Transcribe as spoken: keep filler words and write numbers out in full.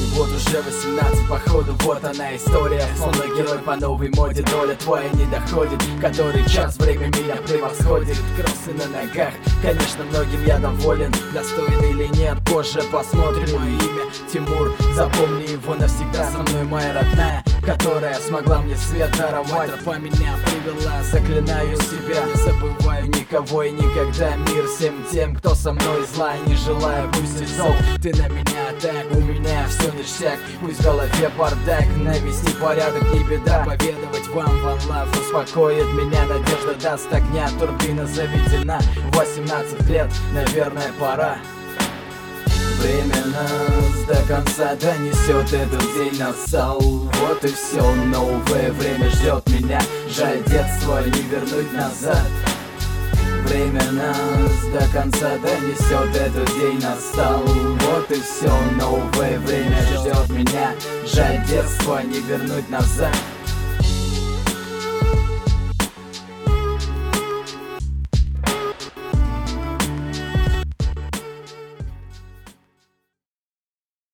Вот уже восемнадцать, походу, вот она история. Словно герой по новой моде, доля твоя не доходит. Который час, время меня превосходит. Кроссы на ногах, конечно, многим я доволен. Достоин или нет, позже посмотрим. Мое имя Тимур, запомни его навсегда. Со мной моя родная, которая смогла мне свет даровать. Тропа меня привела, заклинаю себя. Не забываю никого и никогда. Мир всем тем, кто со мной зла и не желаю. Пусть и зол, ты на меня так, у меня все ништяк. Пусть в голове бардак, навести порядок не беда. Поведовать вам one love успокоит меня. Надежда даст огня, турбина заведена. восемнадцать лет, наверное, пора. Время нас до конца донесет, этот день настал. Вот и все, новое время ждет меня. Жаль, детство не вернуть назад. Время нас до конца донесет, этот день настал. Вот и все, новое время ждет меня. Жаль, детство не вернуть назад.